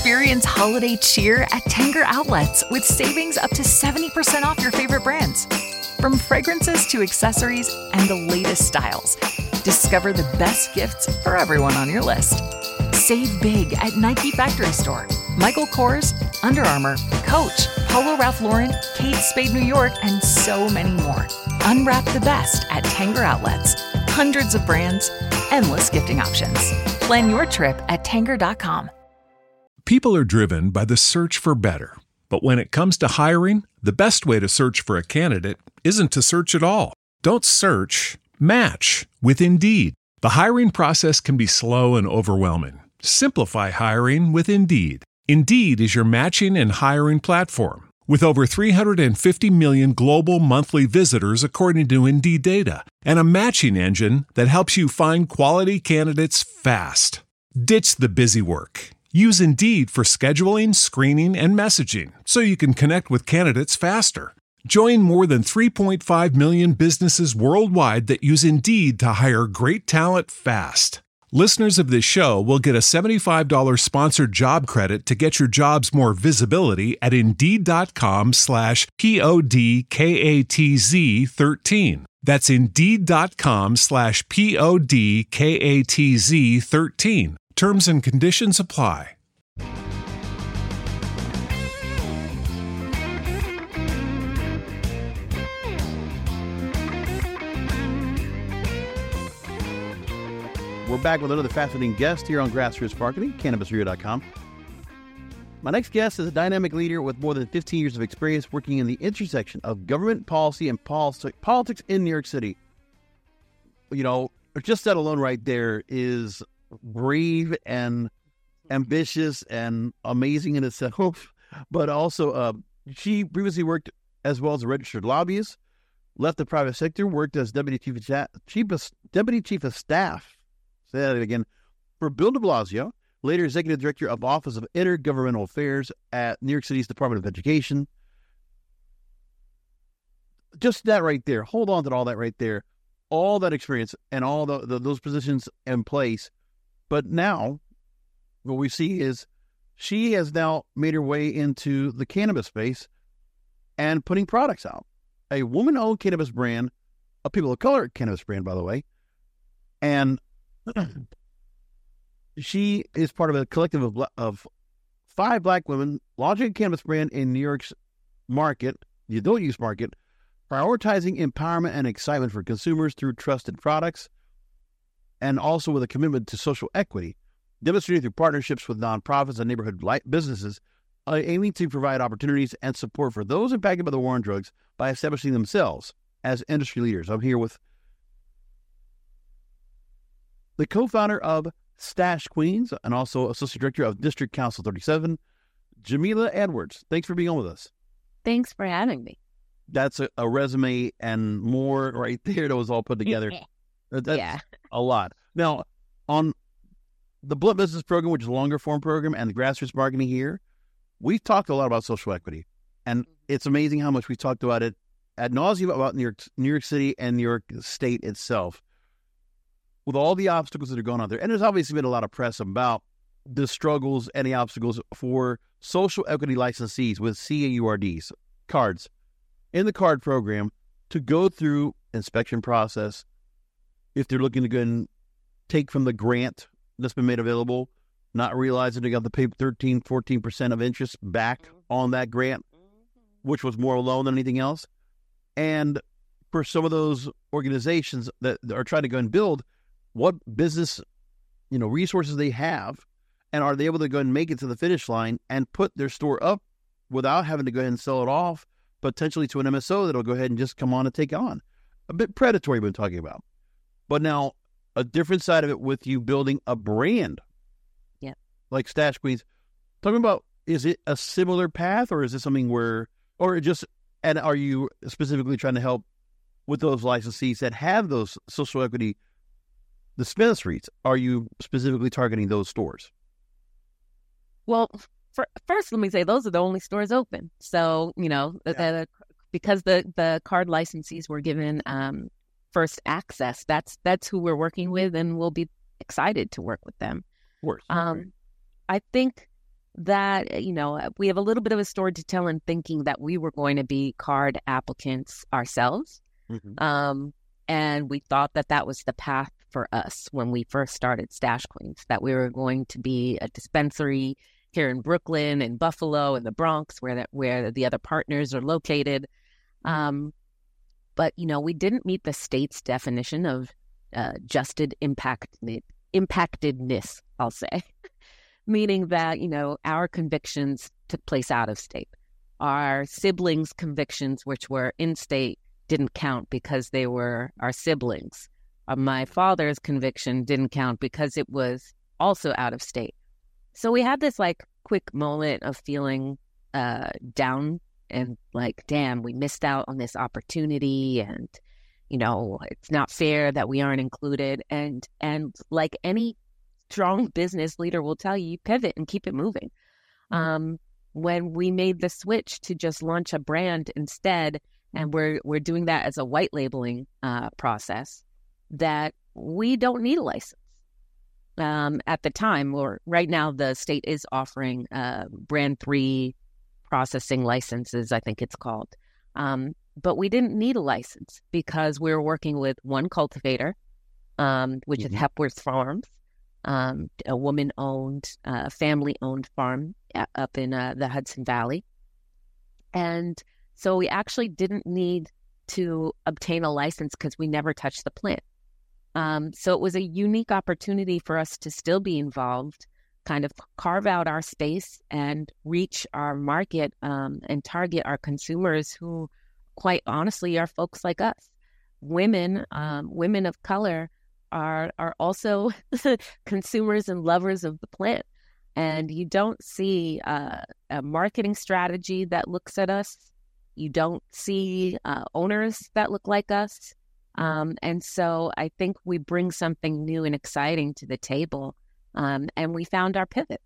Experience holiday cheer at Tanger Outlets with savings up to 70% off your favorite brands. From fragrances to accessories and the latest styles, discover the best gifts for everyone on your list. Save big at Nike Factory Store, Michael Kors, Under Armour, Coach, Polo Ralph Lauren, Kate Spade New York, and so many more. Unwrap the best at Tanger Outlets. Hundreds of brands, endless gifting options. Plan your trip at Tanger.com. People are driven by the search for better. But when it comes to hiring, the best way to search for a candidate isn't to search at all. Don't search, match with Indeed. The hiring process can be slow and overwhelming. Simplify hiring with Indeed. Indeed is your matching and hiring platform. With over 350 million global monthly visitors according to Indeed data, and a matching engine that helps you find quality candidates fast. Ditch the busy work. Use Indeed for scheduling, screening, and messaging so you can connect with candidates faster. Join more than 3.5 million businesses worldwide that use Indeed to hire great talent fast. Listeners of this show will get a $75 sponsored job credit to get your jobs more visibility at Indeed.com/PODKATZ13. That's Indeed.com/PODKATZ13. Terms and conditions apply. We're back with another fascinating guest here on Grassroots Marketing, CannabisRadio.com. My next guest is a dynamic leader with more than 15 years of experience working in the intersection of government policy and politics in New York City. You know, just that alone right there is brave and ambitious and amazing in itself. But also, she previously worked as well as a registered lobbyist, left the private sector, worked as Deputy Chief of Staff. Say that again. For Bill de Blasio, later Executive Director of Office of Intergovernmental Affairs at New York City's Department of Education. Just that right there. Hold on to all that right there. All that experience and all those positions in place. But now, what we see is she has now made her way into the cannabis space and putting products out. A woman-owned cannabis brand, a people of color cannabis brand, by the way. And she is part of a collective of 5 black women launching a cannabis brand in New York's market, the adult use market, prioritizing empowerment and excitement for consumers through trusted products, and also with a commitment to social equity, demonstrated through partnerships with nonprofits and neighborhood businesses, aiming to provide opportunities and support for those impacted by the war on drugs by establishing themselves as industry leaders. I'm here with the co-founder of Stash Queens and also Associate Director of District Council 37, Jamila Edwards. Thanks for being on with us. Thanks for having me. That's a resume and more right there that was all put together. That's a lot. Now, on the Blunt Business Program, which is a longer form program, and the Grassroots Marketing here, we've talked a lot about social equity. And it's amazing how much we talked about it ad nauseum about New York City and New York State itself, with all the obstacles that are going on there. And there's obviously been a lot of press about the struggles and the obstacles for social equity licensees with CAURDs, cards, in the card program to go through inspection process. If they're looking to go and take from the grant that's been made available, not realizing they got to pay 13, 14% of interest back on that grant, which was more a loan than anything else. And for some of those organizations that are trying to go and build, what business, resources they have, and are they able to go and make it to the finish line and put their store up without having to go ahead and sell it off, potentially to an MSO that'll go ahead and just come on and take on. A bit predatory we've been talking about. But now, a different side of it with you building a brand. Yeah. Like Stash Queens. Talking about, is it a similar path, or is it something and are you specifically trying to help with those licensees that have those social equity dispensaries? Are you specifically targeting those stores? Well, first, let me say those are the only stores open. So, because the card licensees were given first access, that's who we're working with, and we'll be excited to work with them. Of course. I think that, we have a little bit of a story to tell in thinking that we were going to be card applicants ourselves. Mm-hmm. And we thought that that was the path for us when we first started Stash Queens, that we were going to be a dispensary here in Brooklyn and Buffalo and the Bronx, where the other partners are located. But, we didn't meet the state's definition of adjusted impactedness, I'll say, meaning that, our convictions took place out of state. Our siblings' convictions, which were in state, didn't count because they were our siblings. My father's conviction didn't count because it was also out of state. So we had this quick moment of feeling down and damn, we missed out on this opportunity, and it's not fair that we aren't included. And like any strong business leader will tell you, pivot and keep it moving. When we made the switch to just launch a brand instead, and we're doing that as a white labeling process, that we don't need a license. At the time, or right now, the state is offering brand 3 processing licenses, I think it's called. But we didn't need a license because we were working with one cultivator, which is Hepworth Farms, a woman-owned, family-owned farm up in the Hudson Valley. And so we actually didn't need to obtain a license because we never touched the plant. So it was a unique opportunity for us to still be involved, kind of carve out our space and reach our market and target our consumers who, quite honestly, are folks like us. Women of color are also consumers and lovers of the plant. And you don't see a marketing strategy that looks at us. You don't see owners that look like us. And so I think we bring something new and exciting to the table, and we found our pivot.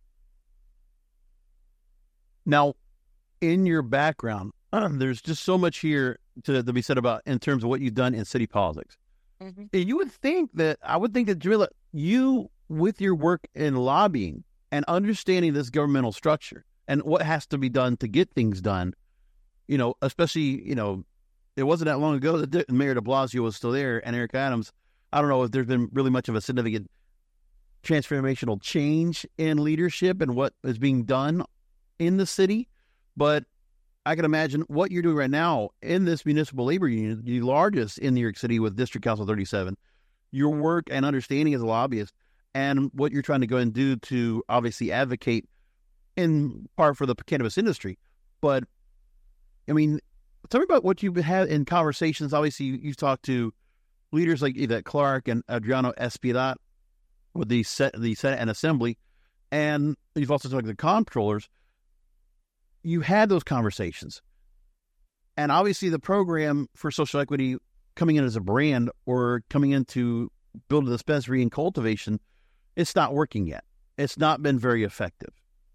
Now, in your background, there's just so much here to be said about in terms of what you've done in city politics. Mm-hmm. You would think that, Jamila, you, with your work in lobbying and understanding this governmental structure and what has to be done to get things done, especially, it wasn't that long ago that Mayor de Blasio was still there, and Eric Adams. I don't know if there's been really much of a significant transformational change in leadership and what is being done in the city, but I can imagine what you're doing right now in this municipal labor union, the largest in New York City with District Council 37, your work and understanding as a lobbyist, and what you're trying to go and do to obviously advocate in part for the cannabis industry. But, I mean, tell me about what you've had in conversations. Obviously, you've talked to leaders like Yvette Clarke and Adriano Espirat with the Senate and Assembly, and you've also talked to the comptrollers. You had those conversations. And obviously the program for social equity coming in as a brand or coming in to build a dispensary and cultivation, it's not working yet. It's not been very effective.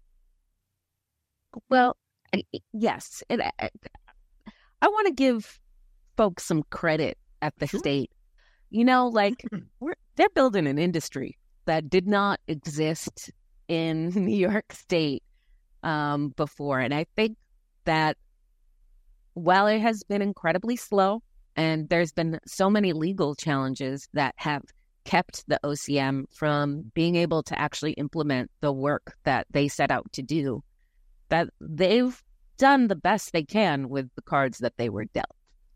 Well, yes. I want to give folks some credit at the state. They're building an industry that did not exist in New York State before. And I think that while it has been incredibly slow and there's been so many legal challenges that have kept the OCM from being able to actually implement the work that they set out to do, that they've done the best they can with the cards that they were dealt.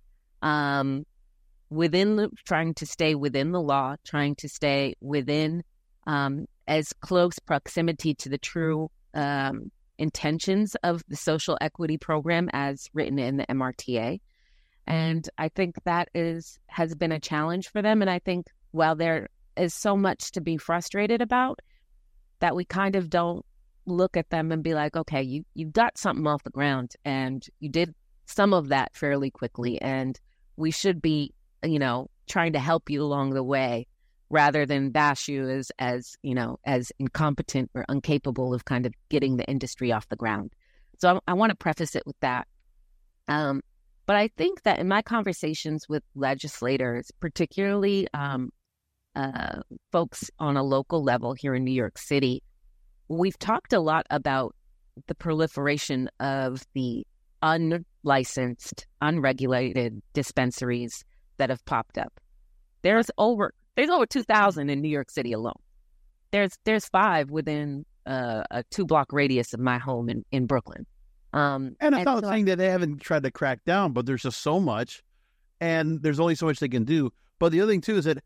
Trying to stay within the law, trying to stay within as close proximity to the true intentions of the social equity program as written in the MRTA. And I think that has been a challenge for them. And I think while there is so much to be frustrated about, that we kind of don't look at them and be like, okay, you got something off the ground and you did some of that fairly quickly, and we should be, trying to help you along the way rather than bash you as incompetent or incapable of kind of getting the industry off the ground. So I want to preface it with that. But I think that in my conversations with legislators, particularly folks on a local level here in New York City, we've talked a lot about the proliferation of the unlicensed, unregulated dispensaries that have popped up. There's over 2,000 in New York City alone. There's 5 within a 2-block radius of my home in Brooklyn. And I'm not saying that they haven't tried to crack down, but there's just so much, and there's only so much they can do. But the other thing too is that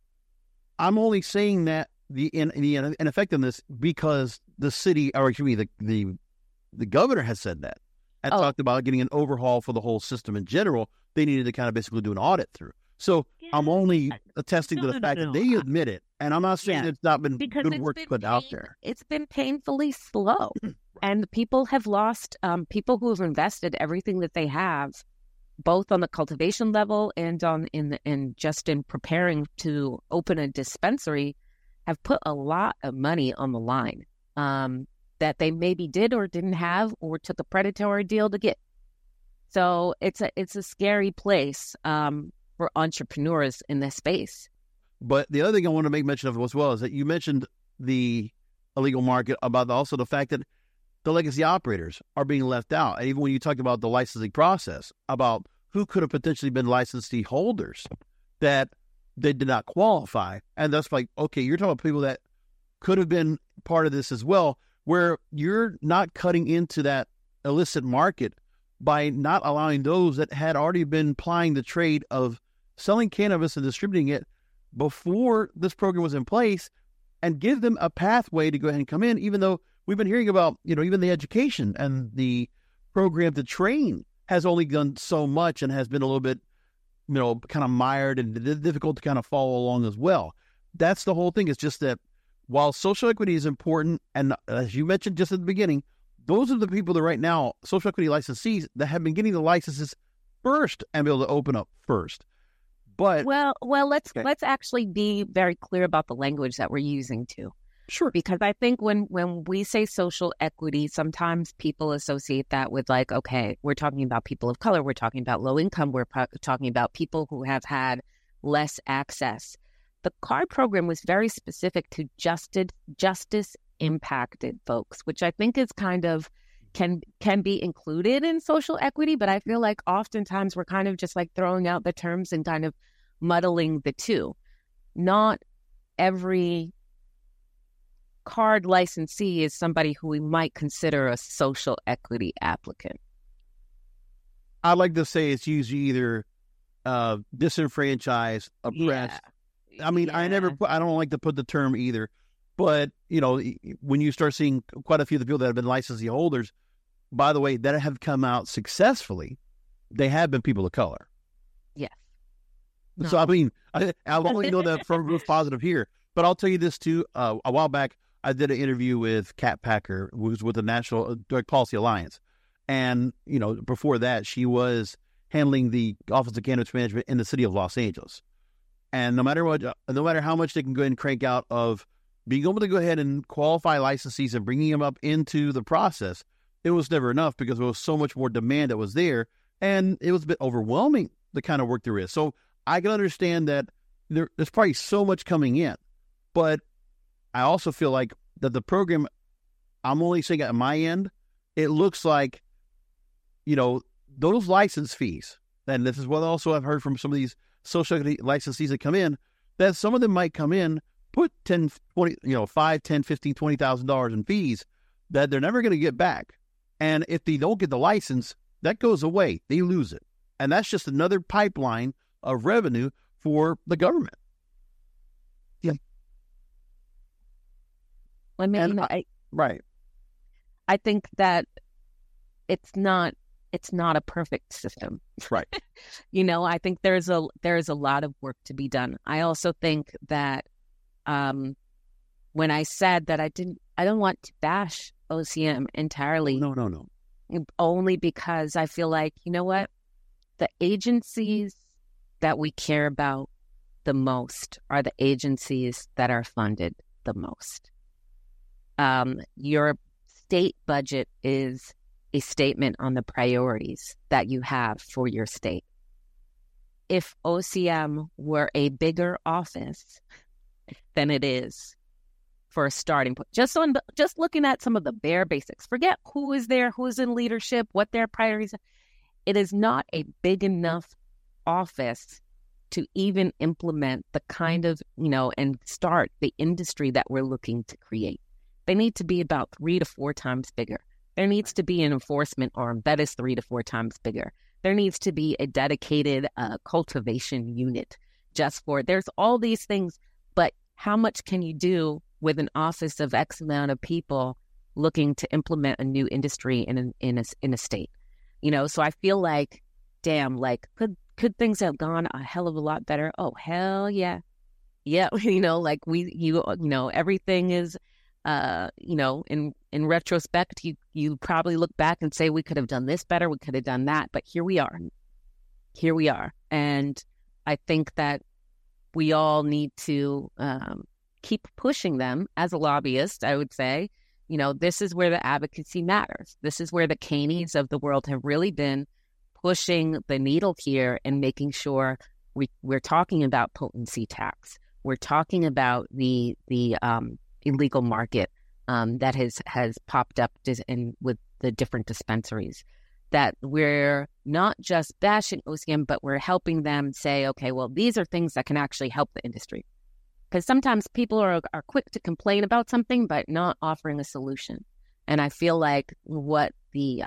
I'm only saying that the ineffectiveness because the city, or excuse me, the governor has said that and talked about getting an overhaul for the whole system in general. They needed to kind of basically do an audit through. So I'm only attesting to the fact that they admit it, and I'm not saying it's not been good work put out there. It's been painfully slow, and people have lost. People who have invested everything that they have, both on the cultivation level and in preparing to open a dispensary, have put a lot of money on the line that they maybe did or didn't have or took a predatory deal to get. So it's a scary place for entrepreneurs in this space. But the other thing I want to make mention of as well is that you mentioned the illegal market, about also the fact that the legacy operators are being left out. And even when you talked about the licensing process, about who could have potentially been licensee holders that they did not qualify. And that's like, okay, you're talking about people that could have been part of this as well, where you're not cutting into that illicit market by not allowing those that had already been plying the trade of selling cannabis and distributing it before this program was in place, and give them a pathway to go ahead and come in, even though we've been hearing about, even the education and the program to train has only done so much and has been a little bit, kind of mired and difficult to kind of follow along as well. That's the whole thing. It's just that while social equity is important, and as you mentioned just at the beginning, those are the people that right now, social equity licensees, that have been getting the licenses first and be able to open up first. But let's actually be very clear about the language that we're using too. Sure. Because I think when we say social equity, sometimes people associate that with like, okay, we're talking about people of color, we're talking about low income, we're talking about people who have had less access. The CARD program was very specific to justice impacted folks, which I think is kind of can be included in social equity, but I feel like oftentimes we're kind of just like throwing out the terms and kind of muddling the two. Not every CARD licensee is somebody who we might consider a social equity applicant. I'd like to say it's usually either disenfranchised, oppressed. Yeah. I mean, I don't like to put the term either, but when you start seeing quite a few of the people that have been licensee holders, by the way, that have come out successfully, they have been people of color. Yes. No. So, I mean, I only know that from Roof Positive here, but I'll tell you this too. A while back, I did an interview with Kat Packer, who was with the National Drug Policy Alliance. And, before that, she was handling the Office of Cannabis Management in the city of Los Angeles. And no matter how much they can go ahead and crank out of being able to go ahead and qualify licensees and bringing them up into the process, it was never enough because there was so much more demand that was there, and it was a bit overwhelming, the kind of work there is. So I can understand that there's probably so much coming in, but I also feel like that the program, I'm only saying at my end, it looks like, those license fees, and this is what also I've heard from some of these social licensees that come in, that some of them might come in, put $10,000, $20,000, $5,000, $10,000, $15,000, $20,000 in fees that they're never going to get back. And if they don't get the license, that goes away. They lose it. And that's just another pipeline of revenue for the government. Yeah. Right. I think that it's not a perfect system. Right. I think there's a lot of work to be done. I also think that when I said that I don't want to bash OCM entirely. No. Only because I feel like, the agencies that we care about the most are the agencies that are funded the most. Your state budget is a statement on the priorities that you have for your state. If OCM were a bigger office than it is, for a starting point. Just looking at some of the bare basics. Forget who is there, who is in leadership, what their priorities are. It is not a big enough office to even implement the kind of, and start the industry that we're looking to create. They need to be about 3 to 4 times bigger. There needs to be an enforcement arm that is 3 to 4 times bigger. There needs to be a dedicated cultivation unit there's all these things, but how much can you do with an office of X amount of people looking to implement a new industry in a state? So I feel like, damn, like could things have gone a hell of a lot better? Oh, hell yeah. Yeah, everything is, in retrospect, you probably look back and say, we could have done this better, we could have done that, but here we are. And I think that we all need to keep pushing them as a lobbyist, I would say. This is where the advocacy matters. This is where the Kaneys of the world have really been pushing the needle here and making sure we're talking about potency tax. We're talking about the illegal market that has popped up with the different dispensaries. That we're not just bashing OCM, but we're helping them say, okay, well, these are things that can actually help the industry. Because sometimes people are quick to complain about something, but not offering a solution. And I feel like what the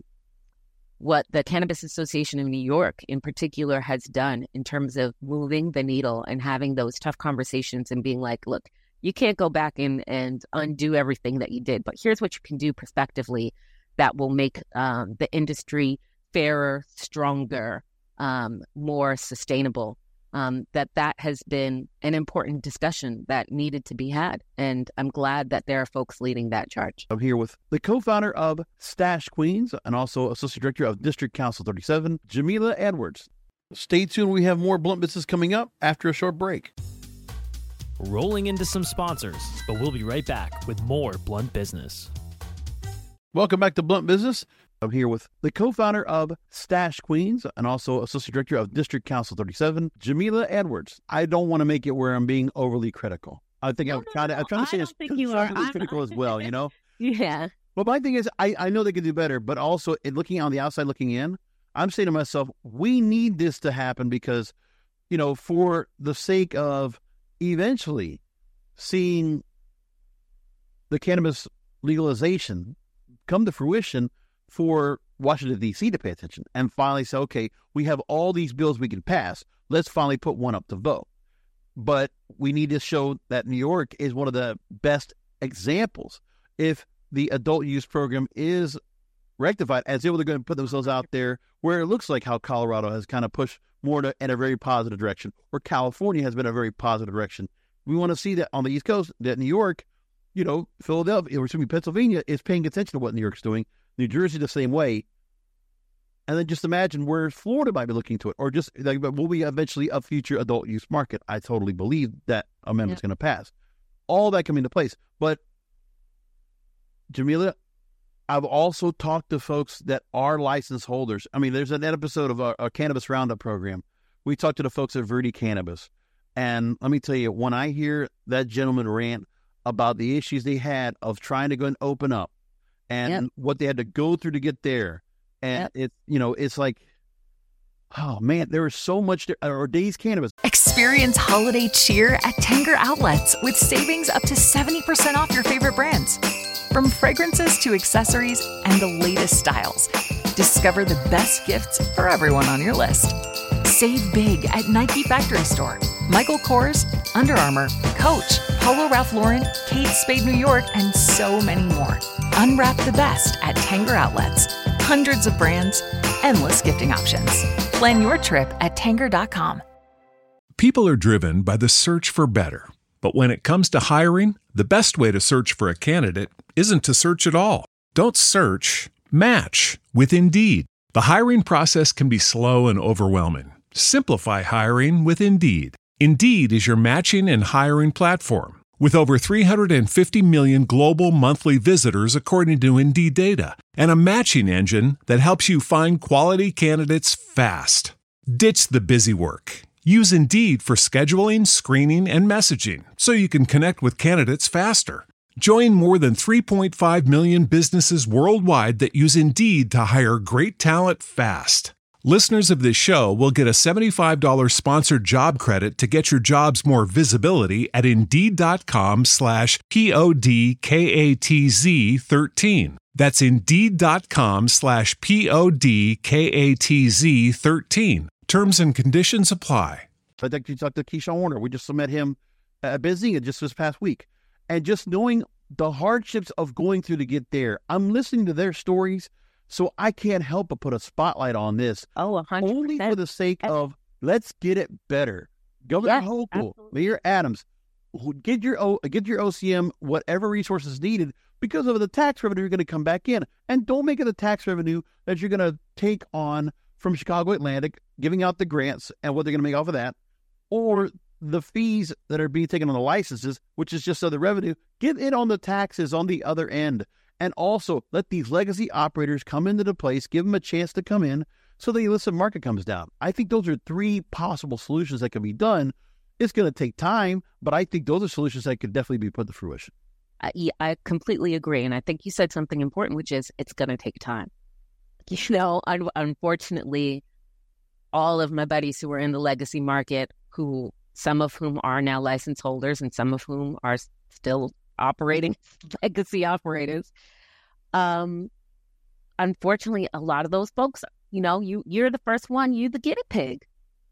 Cannabis Association of New York in particular has done in terms of moving the needle and having those tough conversations and being like, look, you can't go back and undo everything that you did, but here's what you can do prospectively that will make the industry fairer, stronger, more sustainable. That has been an important discussion that needed to be had. And I'm glad that there are folks leading that charge. I'm here with the co-founder of Stash Queens and also Associate Director of District Council 37, Jamila Edwards. Stay tuned. We have more Blunt Business coming up after a short break. Rolling into some sponsors, but we'll be right back with more Blunt Business. Welcome back to Blunt Business. I'm here with the co-founder of Stash Queens and also Associate Director of District Council 37, Jamila Edwards. I don't want to make it where I'm being overly critical. I think I'm trying to say it's critical as well, Yeah. But my thing is, I know they can do better, but also looking on the outside looking in, I'm saying to myself, we need this to happen because, for the sake of eventually seeing the cannabis legalization come to fruition for Washington, D.C. to pay attention and finally say, okay, we have all these bills we can pass. Let's finally put one up to vote. But we need to show that New York is one of the best examples. If the adult use program is rectified, as if they're going to put themselves out there where it looks like how Colorado has kind of pushed more in a very positive direction, or California has been a very positive direction. We want to see that on the East Coast, that New York, Philadelphia, or Pennsylvania is paying attention to what New York's doing. New Jersey the same way. And then just imagine where Florida might be looking to it, or just like, will be eventually a future adult use market. I totally believe that amendment's going to pass. All that coming into place. But Jamila, I've also talked to folks that are license holders. I mean, there's an episode of our Cannabis Roundup program. We talked to the folks at Verde Cannabis. And let me tell you, when I hear that gentleman rant about the issues they had of trying to go and open up and what they had to go through to get there. And it's like, oh man, there is so much or Days Cannabis. Experience holiday cheer at Tanger Outlets with savings up to 70% off your favorite brands. From fragrances to accessories and the latest styles, discover the best gifts for everyone on your list. Save big at Nike Factory Store, Michael Kors, Under Armour, Coach, Polo Ralph Lauren, Kate Spade New York, and so many more. Unwrap the best at Tanger Outlets. Hundreds of brands, endless gifting options. Plan your trip at Tanger.com. People are driven by the search for better. But when it comes to hiring, the best way to search for a candidate isn't to search at all. Don't search, match with Indeed. The hiring process can be slow and overwhelming. Simplify hiring with Indeed. Indeed is your matching and hiring platform. With over 350 million global monthly visitors according to Indeed data, and a matching engine that helps you find quality candidates fast. Ditch the busy work. Use Indeed for scheduling, screening, and messaging so you can connect with candidates faster. Join more than 3.5 million businesses worldwide that use Indeed to hire great talent fast. Listeners of this show will get a $75 sponsored job credit to get your jobs more visibility at Indeed.com/PODKATZ13. That's Indeed.com/PODKATZ13. Terms and conditions apply. I think you talked to Keyshawn Warner. We just met him at Benzinga just this past week. And just knowing the hardships of going through to get there, I'm listening to their stories, so I can't help but put a spotlight on this. Oh, 100%. Only for the sake of, let's get it better. Governor Hochul, Mayor Adams, get your OCM, whatever resources needed, because of the tax revenue you're going to come back in. And don't make it the tax revenue that you're going to take on from Chicago Atlantic, giving out the grants and what they're going to make off of that, or the fees that are being taken on the licenses, which is just other revenue. Get it on the taxes on the other end. And also let these legacy operators come into the place, give them a chance to come in so the illicit market comes down. I think those are three possible solutions that can be done. It's going to take time, but I think those are solutions that could definitely be put to fruition. I completely agree. And I think you said something important, which is it's going to take time. You know, unfortunately, all of my buddies who are in the legacy market, some of whom are now license holders and some of whom are still operating legacy operators, unfortunately, a lot of those folks, you know, you're the first one, you're the guinea pig.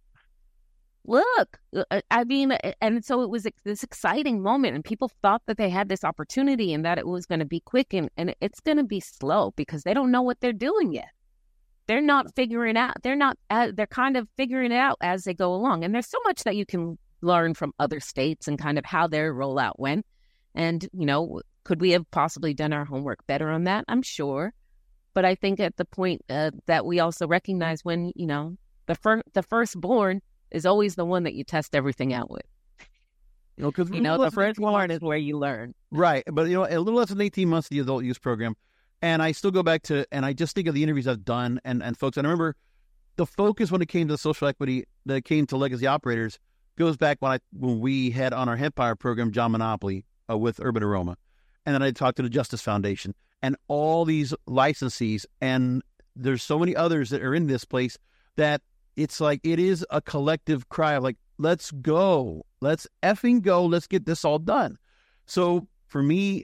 Look, I mean, and so it was this exciting moment, and people thought that they had this opportunity and that it was going to be quick, and it's going to be slow because they don't know what they're doing yet. They're not figuring out. They're kind of figuring it out as they go along. And there's so much that you can learn from other states and kind of how their rollout went. And, you know, could we have possibly done our homework better on that? I'm sure. But I think at the point that we also recognize when, you know, the firstborn is always the one that you test everything out with. You know, because the firstborn is where you learn. Right. But, you know, a little less than 18 months of the adult use program. And I still go back to, and I just think of the interviews I've done and folks. And I remember the focus when it came to social equity, that came to legacy operators, goes back when we had on our Empire program, John Monopoly with Urban Aroma. And then I talked to the Justice Foundation and all these licensees. And there's so many others that are in this place that it's like, it is a collective cry of like, let's go, let's effing go. Let's get this all done. So for me,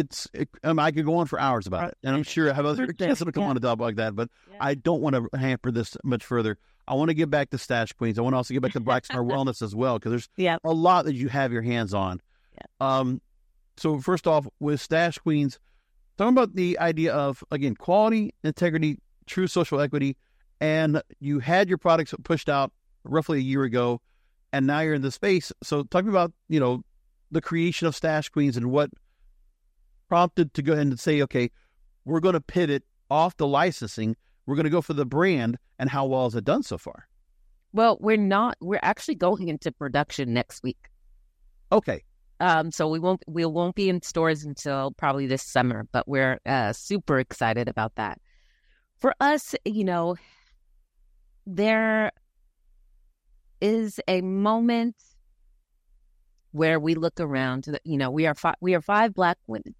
I could go on for hours about it, and I'm sure I have other guests that come on to talk like that, but I don't want to hamper this much further. I want to get back to Stash Queens. I want to also get back to Black Smart Wellness as well, because there's a lot that you have your hands on. Yeah. So first off, with Stash Queens, talking about the idea of, again, quality, integrity, true social equity, and you had your products pushed out roughly a year ago, and now you're in the space. So talking about, you know, the creation of Stash Queens and what prompted to go ahead and say, okay, we're going to pivot off the licensing. We're going to go for the brand. And how well has it done so far? Well, we're actually going into production next week. Okay. So we won't be in stores until probably this summer, but we're super excited about that. For us, you know, there is a moment where we look around. You know, we are five Black women.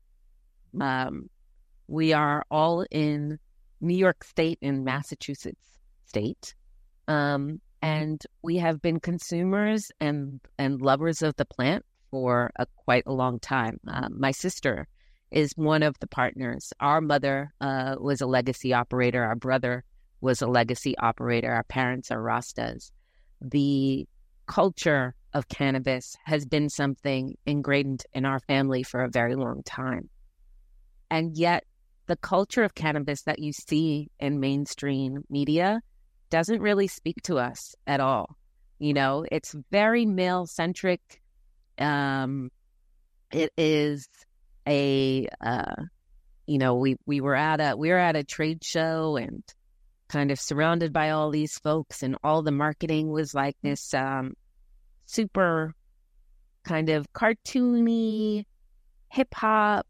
We are all in New York State and Massachusetts State. And we have been consumers and lovers of the plant for quite a long time. My sister is one of the partners. Our mother was a legacy operator. Our brother was a legacy operator. Our parents are Rastas. The culture of cannabis has been something ingrained in our family for a very long time. And yet the culture of cannabis that you see in mainstream media doesn't really speak to us at all. You know, it's very male-centric. It is a, you know, we were at a trade show and kind of surrounded by all these folks, and all the marketing was like this super kind of cartoony hip-hop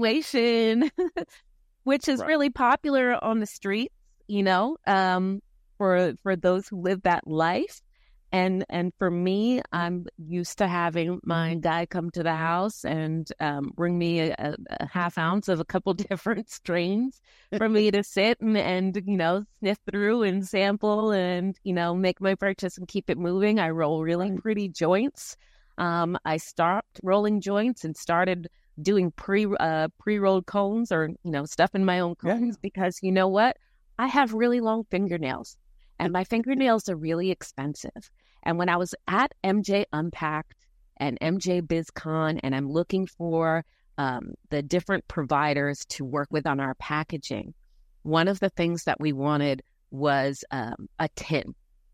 situation, which is really popular on the streets, you know. for those who live that life. And for me, I'm used to having my guy come to the house and bring me a half ounce of a couple different strains for me to sit and sniff through and sample and make my purchase and keep it moving. I roll really pretty joints. I stopped rolling joints and started doing pre-rolled cones or stuffing my own cones because you know what? I have really long fingernails. And my fingernails are really expensive. And when I was at MJ Unpacked and MJ BizCon, and I'm looking for the different providers to work with on our packaging, one of the things that we wanted was a tin.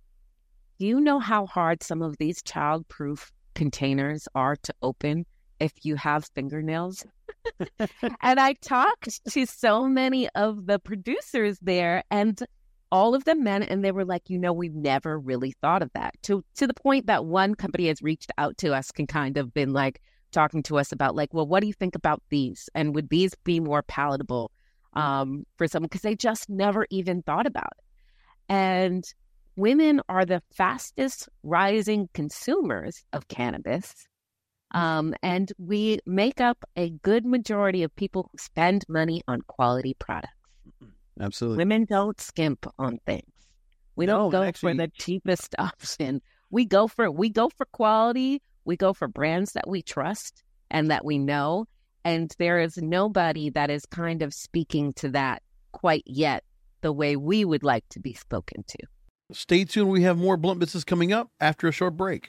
Do you know how hard some of these child-proof containers are to open if you have fingernails? And I talked to so many of the producers there, and all of them men, and they were like, we've never really thought of that. To the point that one company has reached out to us and kind of been like talking to us about like, well, what do you think about these? And would these be more palatable for someone? Because they just never even thought about it. And women are the fastest rising consumers of cannabis. And we make up a good majority of people who spend money on quality products. Absolutely. Women don't skimp on things. We don't go for the cheapest option. We go for quality. We go for brands that we trust and that we know. And there is nobody that is kind of speaking to that quite yet the way we would like to be spoken to. Stay tuned. We have more Blunt Business coming up after a short break.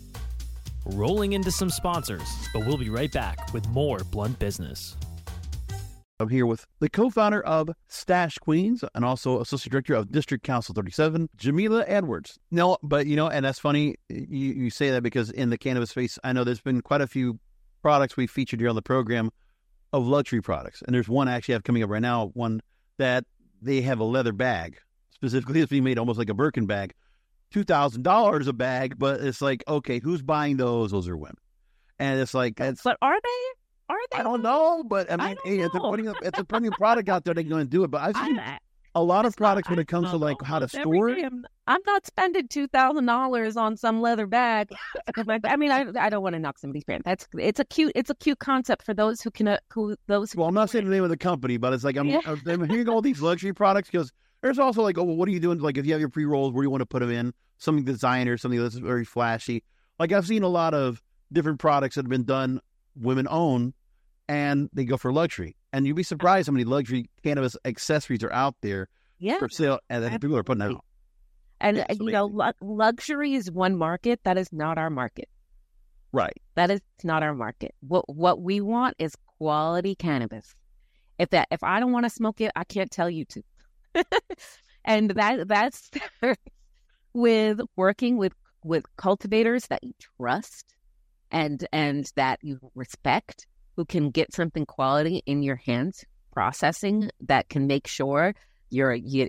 Rolling into some sponsors, but we'll be right back with more Blunt Business. I'm here with the co-founder of Stash Queens and also associate director of District Council 37, Jamila Edwards. No, but and that's funny you say that because in the cannabis space, I know there's been quite a few products we featured here on the program of luxury products. And there's one I actually have coming up right now, one that they have a leather bag. Specifically, it's being made almost like a Birkin bag. $2,000 a bag, but it's like, okay, who's buying those? Those are women. And it's like... But are they? I don't know, but I mean, it's a premium product out there. They're going to do it. But I've seen a lot of products when it comes to like how to store it. I'm not spending $2,000 on some leather bag. I mean, I don't want to knock somebody's brand. It's a cute concept for those who can Well, I'm not saying the name of the company, but it's like I'm hearing all these luxury products because there's also like, oh, well, what are you doing? Like if you have your pre-rolls, where do you want to put them in? Something designer, something that's very flashy. Like I've seen a lot of different products that have been done, women own, and they go for luxury. And you'd be surprised how many luxury cannabis accessories are out there for sale, and that people are putting out. And luxury is one market that is not our market. Right. That is not our market. What we want is quality cannabis. If I don't want to smoke it, I can't tell you to. And that's with working with cultivators that you trust and that you respect, who can get something quality in your hands, processing that can make sure you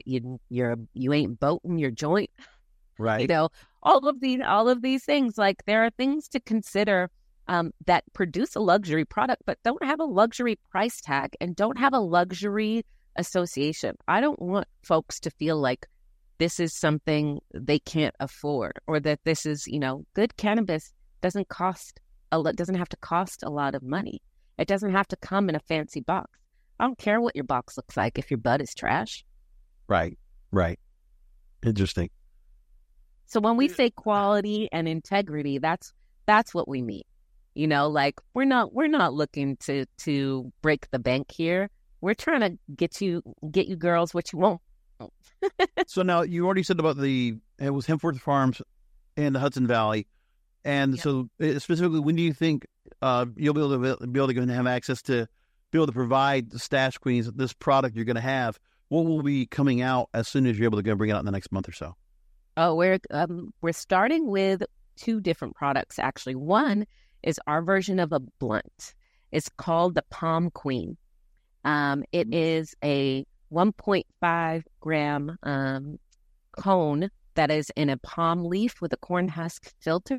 ain't boating your joint. Right. All of these things. Like there are things to consider that produce a luxury product, but don't have a luxury price tag and don't have a luxury association. I don't want folks to feel like this is something they can't afford, or that this is, good cannabis doesn't have to cost a lot of money. It doesn't have to come in a fancy box. I don't care what your box looks like if your bud is trash. Right. Interesting. So when we say quality and integrity, that's what we mean. Like we're not looking to break the bank here. We're trying to get you girls what you want. So now you already said about it was Hempworth Farms in the Hudson Valley. And so specifically, when do you think you'll be able to go and have access to be able to provide the Stash Queens, this product you're going to have? What will be coming out as soon as you're able to go bring it out in the next month or so? Oh, we're starting with two different products, actually. One is our version of a blunt. It's called the Palm Queen. It is a 1.5 gram cone that is in a palm leaf with a corn husk filter.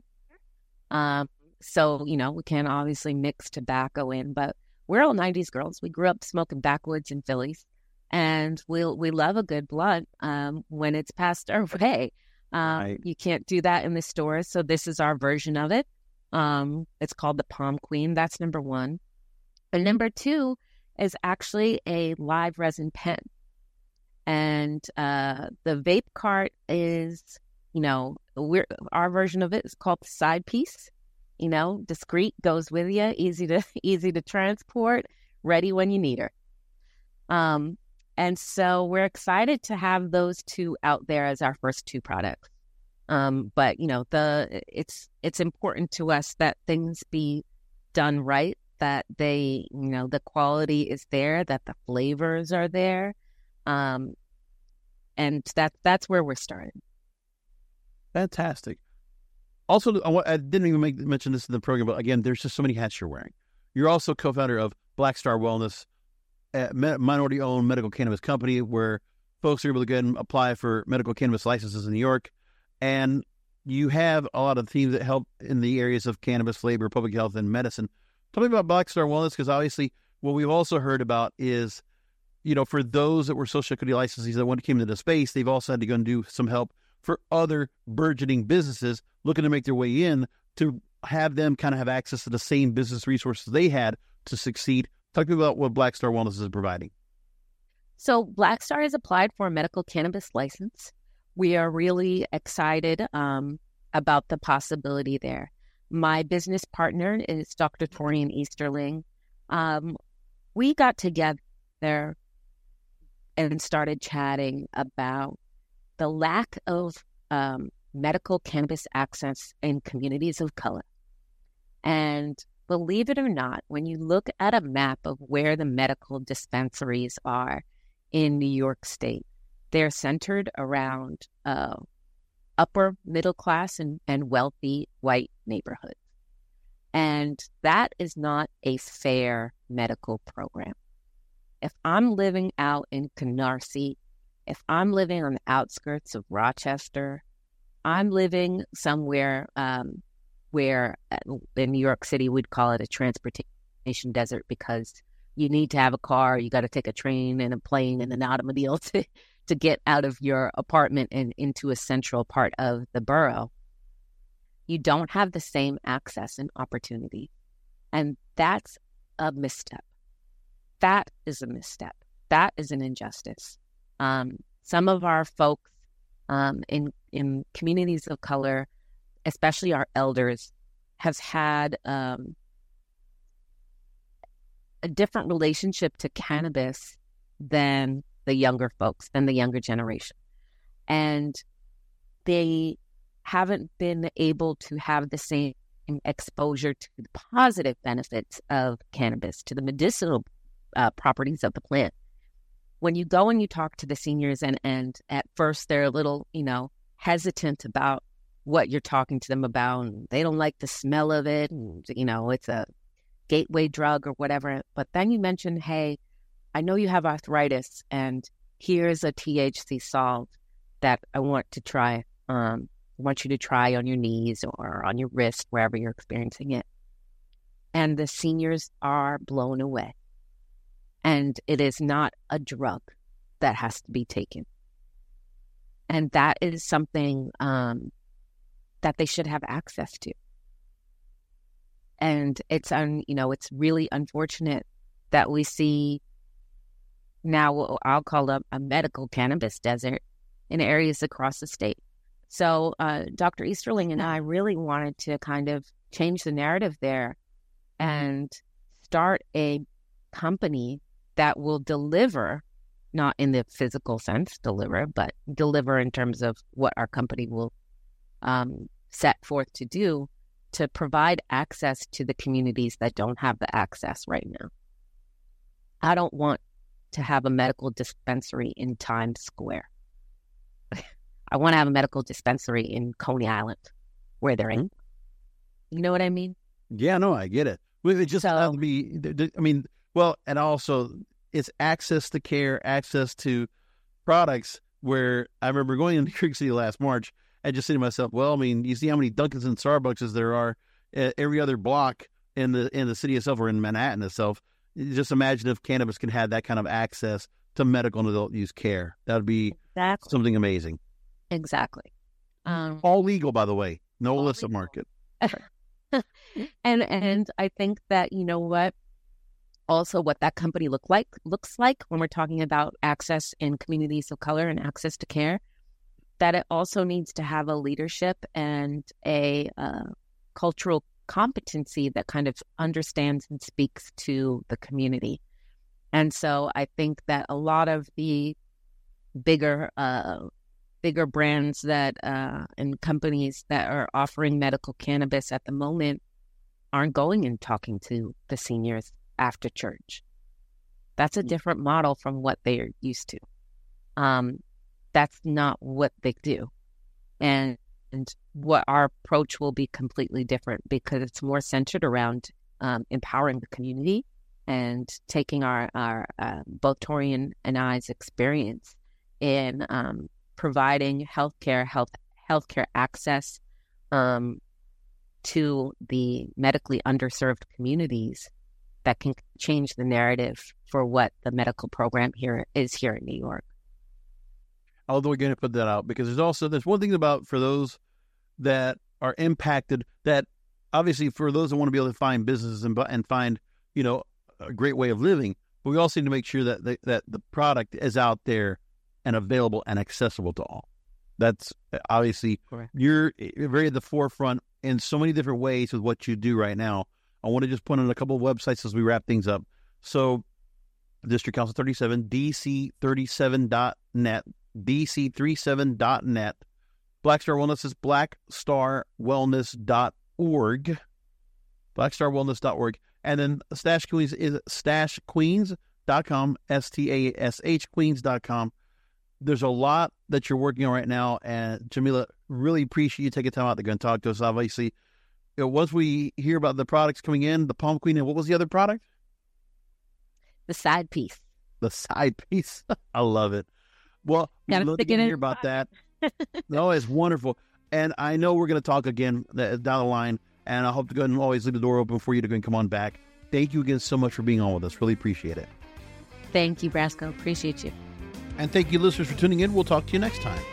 So, we can't obviously mix tobacco in, but we're all 90s girls. We grew up smoking backwoods in Phillies. And we love a good blunt when it's passed our way. Right. You can't do that in the stores. So this is our version of it. It's called the Palm Queen. That's number one. And number two is actually a live resin pen. And the vape cart is, our version of it is called the side piece. Discreet, goes with you, easy to transport, ready when you need her. And so we're excited to have those two out there as our first two products. But it's important to us that things be done right, that they, the quality is there, that the flavors are there. And that's where we're starting. Fantastic. Also, I didn't even mention this in the program, but again, there's just so many hats you're wearing. You're also co-founder of Black Star Wellness, a minority-owned medical cannabis company where folks are able to go and apply for medical cannabis licenses in New York. And you have a lot of teams that help in the areas of cannabis, labor, public health, and medicine. Tell me about Black Star Wellness, because obviously what we've also heard about is, for those that were social equity licensees that came into the space, they've also had to go and do some help for other burgeoning businesses looking to make their way in, to have them kind of have access to the same business resources they had to succeed. Talk to me about what Black Star Wellness is providing. So Black Star has applied for a medical cannabis license. We are really excited about the possibility there. My business partner is Dr. Torian Easterling. We got together and started chatting about the lack of medical cannabis access in communities of color. And believe it or not, when you look at a map of where the medical dispensaries are in New York State, they're centered around upper middle class and wealthy white neighborhoods. And that is not a fair medical program. If I'm living out in Canarsie, if I'm living on the outskirts of Rochester, I'm living somewhere where in New York City we'd call it a transportation desert, because you need to have a car, you got to take a train and a plane and an automobile to get out of your apartment and into a central part of the borough. You don't have the same access and opportunity. And that's a misstep. That is a misstep. That is an injustice. Some of our folks in communities of color, especially our elders, has had a different relationship to cannabis than the younger folks, than the younger generation. And they haven't been able to have the same exposure to the positive benefits of cannabis, to the medicinal properties of the plant. When you go and you talk to the seniors, and at first they're a little, hesitant about what you're talking to them about, and they don't like the smell of it, and, it's a gateway drug or whatever. But then you mention, hey, I know you have arthritis, and here's a THC solve that I want to try. I want you to try on your knees or on your wrist, wherever you're experiencing it. And the seniors are blown away. And it is not a drug that has to be taken. And that is something that they should have access to. And it's really unfortunate that we see now what I'll call a medical cannabis desert in areas across the state. So Dr. Easterling and I really wanted to kind of change the narrative there and start a company that will deliver, not in the physical sense, but deliver in terms of what our company will set forth to do, to provide access to the communities that don't have the access right now. I don't want to have a medical dispensary in Times Square. I want to have a medical dispensary in Coney Island, where they're in. You know what I mean? Yeah, no, I get it. It just and also it's access to care, access to products. Where I remember going into Creek City last March and just saying to myself, well, you see how many Dunkins and Starbucks there are every other block in the city itself, or in Manhattan itself. Just imagine if cannabis can have that kind of access to medical and adult use care. That would be something amazing. Exactly. All legal, by the way. No illicit market. And I think that, you know what, also what that company looks like when we're talking about access in communities of color and access to care, that it also needs to have a leadership and a cultural competency that kind of understands and speaks to the community. And so I think that a lot of the bigger brands that and companies that are offering medical cannabis at the moment aren't going and talking to the seniors after church. That's a different model from what they are used to. That's not what they do. And what our approach will be completely different, because it's more centered around empowering the community and taking our both Tori and I's experience in providing healthcare access to the medically underserved communities that can change the narrative for what the medical program here in New York. Although we're going to put that out, because there's one thing about, for those that are impacted, that obviously for those that want to be able to find businesses and find, you know, a great way of living, but we also need to make sure that the product is out there and available and accessible to all. That's obviously correct. You're very at the forefront in so many different ways with what you do right now. I want to just point on a couple of websites as we wrap things up. So District Council 37, dc37.net, dc37.net. Black Star Wellness is blackstarwellness.org, blackstarwellness.org. And then Stash Queens is stashqueens.com, stashqueens.com. There's a lot that you're working on right now, and Jamila, really appreciate you taking time out to go and talk to us. Obviously, once we hear about the products coming in, the Palm Queen, and what was the other product? The side piece. The side piece. I love it. Well, we'd love to hear about that. No, it's wonderful. And I know we're going to talk again down the line, and I hope to go ahead and always leave the door open for you to go and come on back. Thank you again so much for being on with us. Really appreciate it. Thank you, Brasco. Appreciate you. And thank you, listeners, for tuning in. We'll talk to you next time.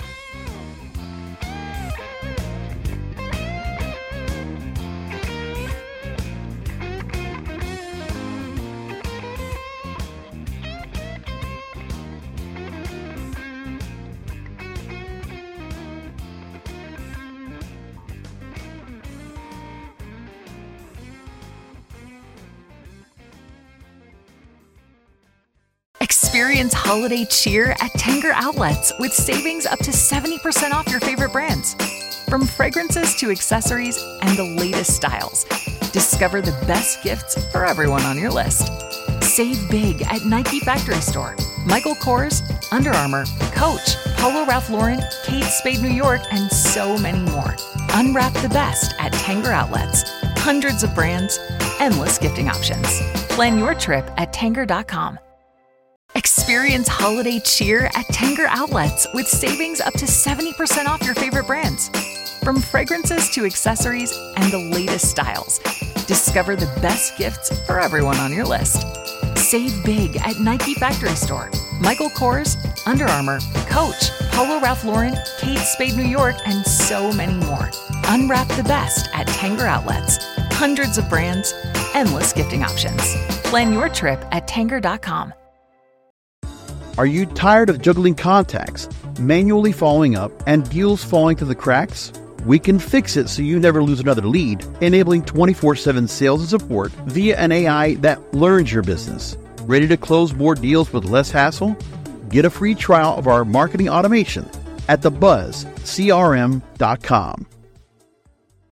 Experience holiday cheer at Tanger Outlets with savings up to 70% off your favorite brands. From fragrances to accessories and the latest styles, discover the best gifts for everyone on your list. Save big at Nike Factory Store, Michael Kors, Under Armour, Coach, Polo Ralph Lauren, Kate Spade New York, and so many more. Unwrap the best at Tanger Outlets. Hundreds of brands, endless gifting options. Plan your trip at Tanger.com. Experience holiday cheer at Tanger Outlets with savings up to 70% off your favorite brands. From fragrances to accessories and the latest styles, discover the best gifts for everyone on your list. Save big at Nike Factory Store, Michael Kors, Under Armour, Coach, Polo Ralph Lauren, Kate Spade New York, and so many more. Unwrap the best at Tanger Outlets. Hundreds of brands, endless gifting options. Plan your trip at Tanger.com. Are you tired of juggling contacts, manually following up, and deals falling through the cracks? We can fix it so you never lose another lead, enabling 24/7 sales and support via an AI that learns your business. Ready to close more deals with less hassle? Get a free trial of our marketing automation at thebuzzcrm.com.